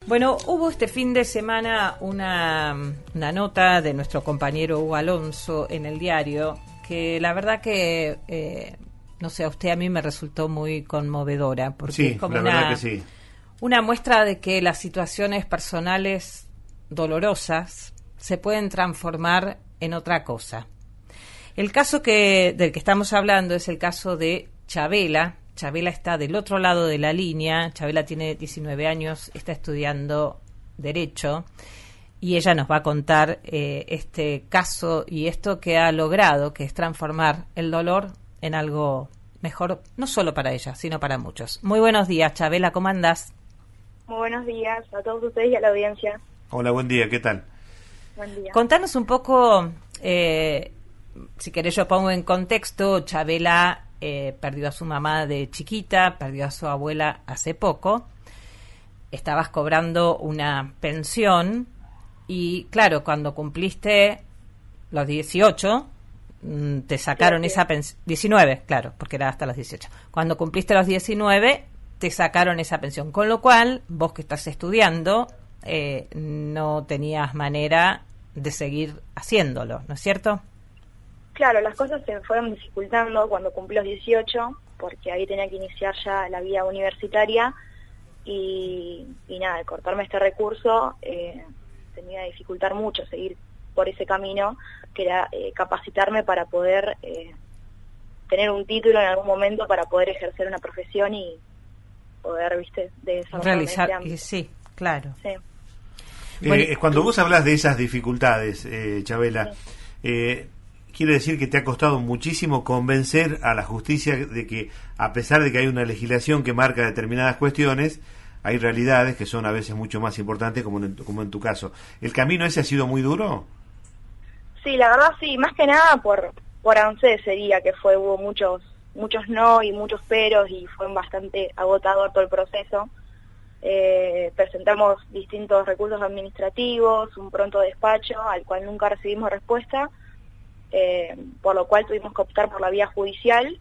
Bueno, hubo este fin de semana una nota de nuestro compañero Hugo Alonso en el diario que la verdad que, no sé, a mí me resultó muy conmovedora porque sí, es como la verdad que sí. Una muestra de que las situaciones personales dolorosas se pueden transformar en otra cosa. El caso del que estamos hablando es el caso de Chabela. Chabela está del otro lado de la línea. Chabela tiene 19 años, está estudiando Derecho y ella nos va a contar este caso y esto que ha logrado, que es transformar el dolor en algo mejor, no solo para ella, sino para muchos. Muy buenos días, Chabela, ¿cómo andás? Muy buenos días a todos ustedes y a la audiencia. Hola, buen día, ¿qué tal? Buen día. Contanos un poco, si querés yo pongo en contexto, Chabela perdió a su mamá de chiquita, perdió a su abuela hace poco, estabas cobrando una pensión y claro, cuando cumpliste los 18, te sacaron esa pensión, 19, claro, porque era hasta los 18. Cuando cumpliste los 19, te sacaron esa pensión, con lo cual, vos que estás estudiando, no tenías manera de seguir haciéndolo, ¿no es cierto? Claro, las cosas se fueron dificultando cuando cumplí los 18, porque ahí tenía que iniciar ya la vida universitaria y nada, al cortarme este recurso tenía que dificultar mucho seguir por ese camino, que era capacitarme para poder tener un título en algún momento para poder ejercer una profesión y poder, viste, realizar, sí, claro. Sí. Bueno, cuando vos hablas de esas dificultades, Chabela, sí. Quiere decir que te ha costado muchísimo convencer a la justicia de que, a pesar de que hay una legislación que marca determinadas cuestiones, hay realidades que son a veces mucho más importantes, como en tu caso. ¿El camino ese ha sido muy duro? Sí, la verdad sí, más que nada por ANSES sería que hubo muchos no y muchos peros y fue bastante agotador todo el proceso. Presentamos distintos recursos administrativos, un pronto despacho al cual nunca recibimos respuesta, por lo cual tuvimos que optar por la vía judicial,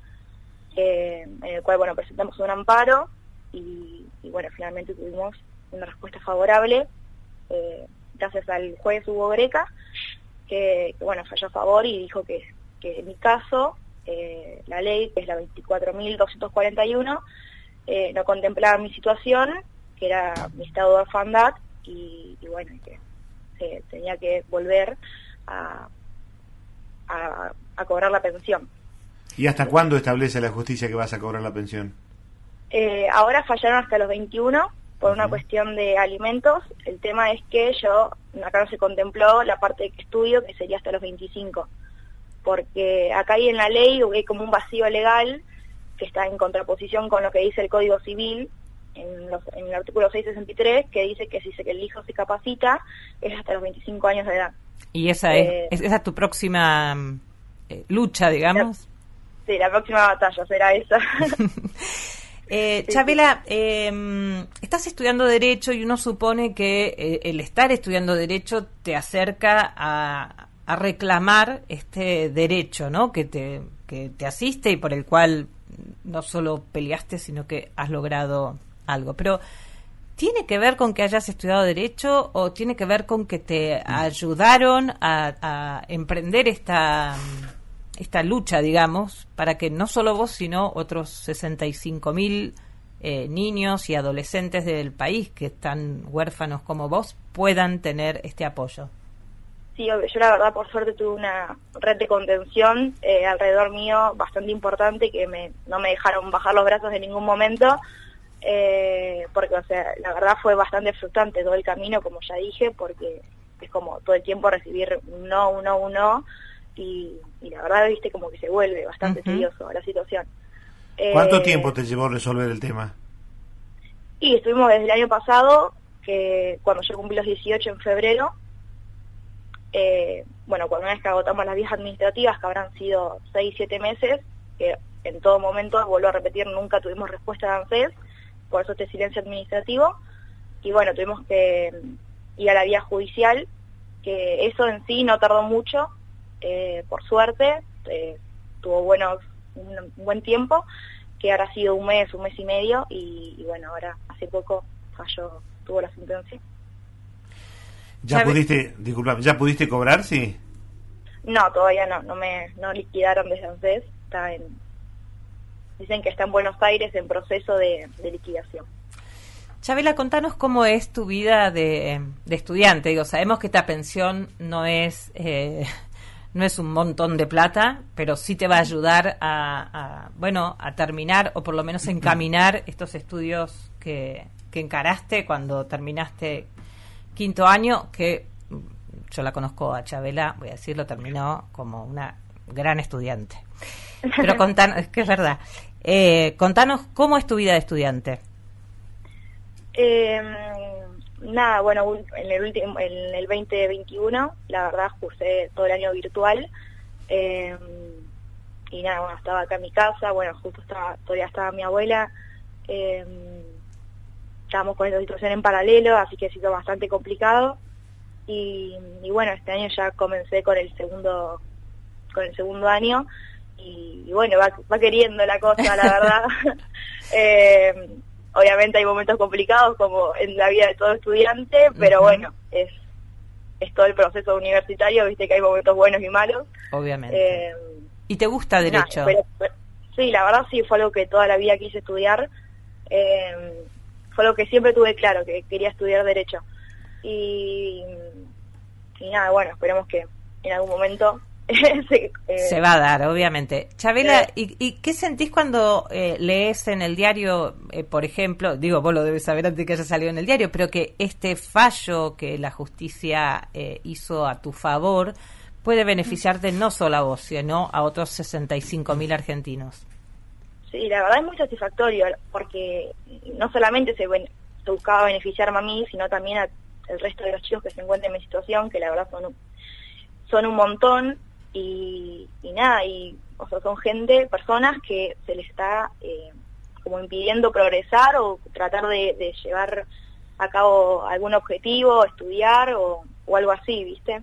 en el cual bueno presentamos un amparo y bueno, finalmente tuvimos una respuesta favorable gracias al juez Hugo Greca, que bueno falló a favor y dijo que en mi caso la ley, que es la 24.241, no contemplaba mi situación, que era mi estado de orfandad y bueno, que tenía que volver a cobrar la pensión. ¿Y hasta cuándo establece la justicia que vas a cobrar la pensión? Ahora fallaron hasta los 21 por una cuestión de alimentos. El tema es que acá no se contempló la parte de que estudio, que sería hasta los 25, porque acá hay en la ley hay como un vacío legal que está en contraposición con lo que dice el Código Civil en el artículo 663, que dice que si el hijo se capacita es hasta los 25 años de edad. ¿Y esa es tu próxima lucha, digamos? Sí, la próxima batalla será esa. Chabela, estás estudiando Derecho y uno supone que el estar estudiando Derecho te acerca a reclamar este derecho, ¿no? Que te asiste y por el cual no solo peleaste, sino que has logrado algo. Pero ¿tiene que ver con que hayas estudiado Derecho o tiene que ver con que te ayudaron a emprender esta lucha, digamos, para que no solo vos, sino otros 65.000 niños y adolescentes del país que están huérfanos como vos puedan tener este apoyo? Sí, yo la verdad por suerte tuve una red de contención alrededor mío bastante importante que no me dejaron bajar los brazos en ningún momento. Porque o sea, la verdad fue bastante frustrante todo el camino, como ya dije, porque es como todo el tiempo recibir un no y la verdad, viste, como que se vuelve bastante tedioso la situación. ¿Cuánto tiempo te llevó resolver el tema? Y estuvimos desde el año pasado, que cuando yo cumplí los 18 en febrero, bueno, cuando una vez que agotamos las vías administrativas, que habrán sido 6-7 meses, que en todo momento, vuelvo a repetir, nunca tuvimos respuesta de ANSES, por eso este silencio administrativo, y bueno, tuvimos que ir a la vía judicial, que eso en sí no tardó mucho, por suerte, tuvo un buen tiempo, que ahora ha sido un mes y medio, y bueno, ahora hace poco falló tuvo la sentencia. ¿Ya pudiste cobrar, sí? No, todavía no liquidaron desde ANSES, dicen que está en Buenos Aires en proceso de liquidación. Chabela, contanos cómo es tu vida de estudiante. Digo, sabemos que esta pensión no es un montón de plata, pero sí te va a ayudar a terminar o por lo menos encaminar estos estudios que encaraste cuando terminaste quinto año, que yo la conozco a Chabela, voy a decirlo, terminó como una gran estudiante. Pero contanos, es que es verdad. Contanos cómo es tu vida de estudiante. Nada, bueno, en el 2021, la verdad, cursé todo el año virtual, y nada, bueno, estaba acá en mi casa, bueno, justo todavía estaba mi abuela, estábamos con esta situación en paralelo, así que ha sido bastante complicado, y bueno, este año ya comencé con el segundo año, y bueno, va queriendo la cosa, la verdad. Obviamente hay momentos complicados como en la vida de todo estudiante, pero bueno, es todo el proceso universitario, viste que hay momentos buenos y malos. Obviamente. ¿Y te gusta Derecho? Pero, sí, la verdad sí, fue algo que toda la vida quise estudiar. Fue algo que siempre tuve claro, que quería estudiar Derecho. Y nada, bueno, esperemos que en algún momento se va a dar, obviamente. Chabela, ¿y qué sentís cuando lees en el diario, por ejemplo, digo, vos lo debes saber antes de que haya salido en el diario, pero que este fallo que la justicia hizo a tu favor puede beneficiarte no solo a vos, sino a otros 65.000 argentinos? Sí, la verdad es muy satisfactorio, porque no solamente se buscaba beneficiarme a mí, sino también al resto de los chicos que se encuentran en mi situación, que la verdad son un montón. Y nada, o sea, son personas que se les está como impidiendo progresar o tratar de llevar a cabo algún objetivo, estudiar o algo así, ¿viste?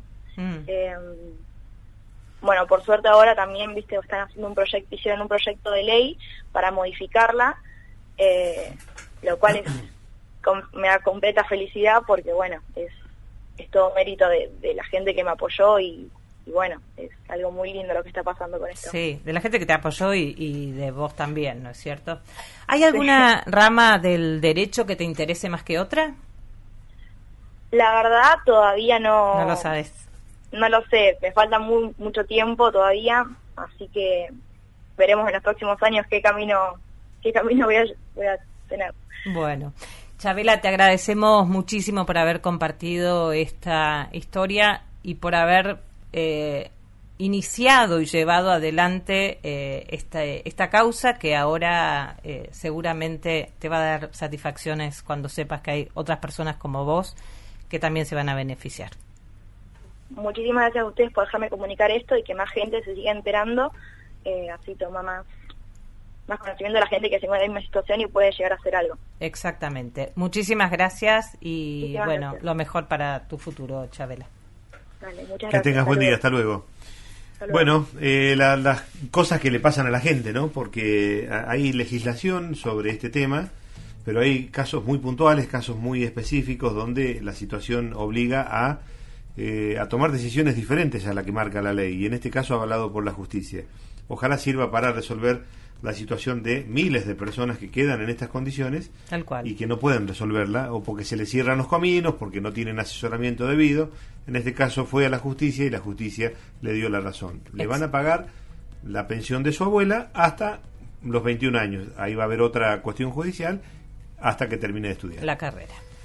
Bueno, por suerte ahora también, ¿viste? Hicieron un proyecto de ley para modificarla, lo cual me da completa felicidad porque, bueno, es todo mérito de la gente que me apoyó y bueno, es algo muy lindo lo que está pasando con esto. Sí, de la gente que te apoyó y de vos también, ¿no es cierto? ¿Hay alguna rama del derecho que te interese más que otra? La verdad, todavía no... No lo sabes. No lo sé, me falta mucho tiempo todavía, así que veremos en los próximos años qué camino voy a tener. Bueno, Chabela, te agradecemos muchísimo por haber compartido esta historia y por haber iniciado y llevado adelante esta causa que ahora seguramente te va a dar satisfacciones cuando sepas que hay otras personas como vos que también se van a beneficiar. Muchísimas gracias a ustedes por dejarme comunicar esto y que más gente se siga enterando, así toma más conocimiento de la gente que se encuentra en la misma situación y puede llegar a hacer algo. Exactamente. Muchísimas gracias y gracias. Lo mejor para tu futuro, Chabela. Dale, muchas gracias. Que tengas buen día, hasta luego. Bueno, las cosas que le pasan a la gente, ¿no? Porque hay legislación sobre este tema, pero hay casos muy puntuales, casos muy específicos donde la situación obliga a tomar decisiones diferentes a la que marca la ley, y en este caso avalado por la justicia. Ojalá sirva para resolver la situación de miles de personas que quedan en estas condiciones. Tal cual. Y que no pueden resolverla, o porque se les cierran los caminos, porque no tienen asesoramiento debido. En este caso fue a la justicia y la justicia le dio la razón. Le van a pagar la pensión de su abuela hasta los 21 años. Ahí va a haber otra cuestión judicial hasta que termine de estudiar. La carrera.